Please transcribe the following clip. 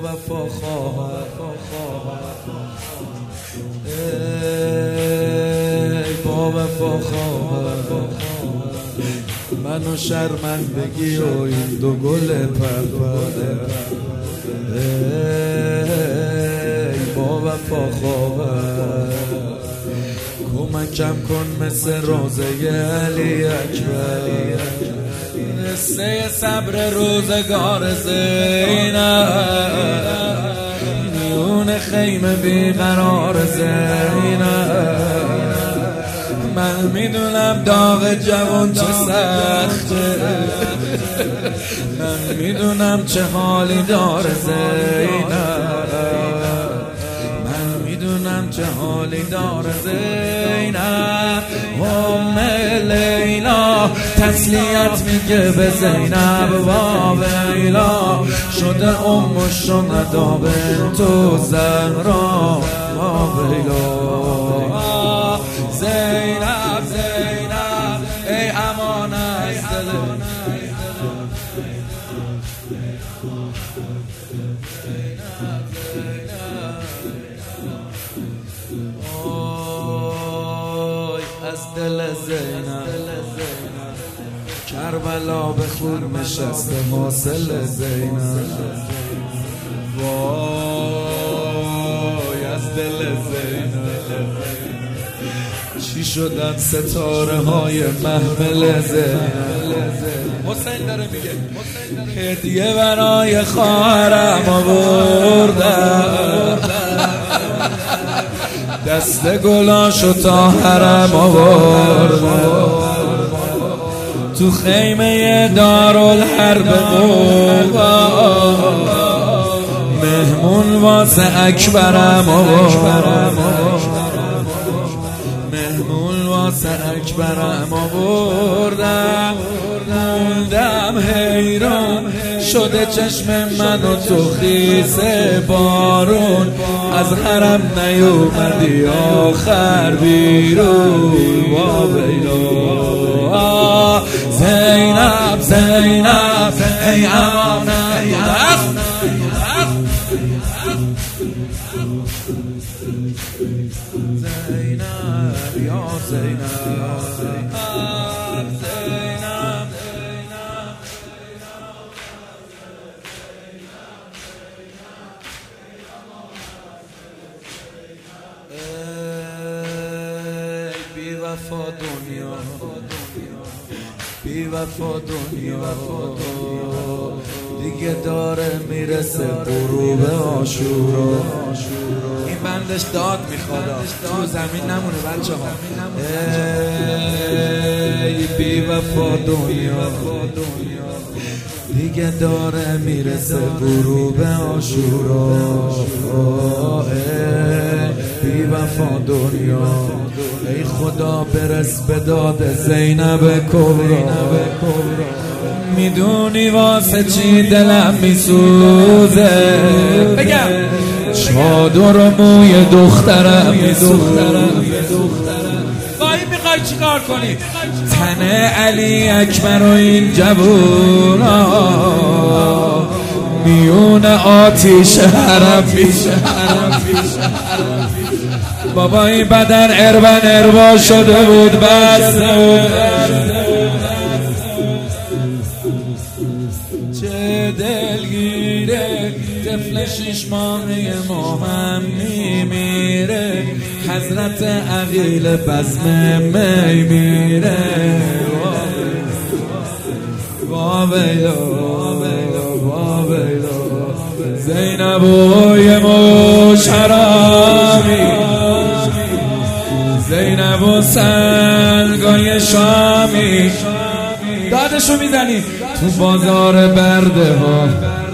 وفا خواهر با وفا خواهر منو شرمندگی و این دو گل پرپره با وفا خواهر کمکم کن مثل روزه علی اکبر قصه صبر روزگار زینب میون خیمه بیقرار زینب من میدونم داغ جوان چه سخته من میدونم چه حالی داره زینب من میدونم چه حالی داره زینب ام لیلا تسلیت میگه به زینب وا ویلا شده ام الشهدا بنت زهرا وا ویلا زینب زینب ای امان از دل از دل زینب کربلا به خون نشسته حاصل زینب وای از دل زینب چی شدن ستاره های محمل زینب حسین داره میگه هدیه برای خواهرم آوردم دست گلاشو تا حرم آوردم تو خیمه دارالحرب قوا مهمون واسه اکبرم آوردم مهمون واسه اکبرم آوردم موندم حیران شده چشم من و تو خیس بارون از حرم نیومدی آخر بیرون وا ویلا زینب زینب ای امان زینب یا زینب بی وفا دنیا بی وفا دنیا دیگه داره میرسه غروب عاشورا این بندش داد میخواد تو زمین نمونه بچه ها ای بی وفا دنیا دیگه داره میرسه غروب عاشورا بی وفا دنیا ای خدا برس به داد زینب کبرا میدونی واسه چی دلم میسوزه بگم چادر و موی دخترم میسوزه وای میخوای چی کار کنی تن علی اکبر و این جوونا میون آتیش حرم میشه بابا این بدن اربا شده بود بس چه دلگیره طفل 6 ماهه ما هم میمیره حضرت عقیل بزم می میره وا ویلا وا ویلا زینب و یه مش حرامی زینب و سنگای شامی دادشو میزنی تو بازار برده ها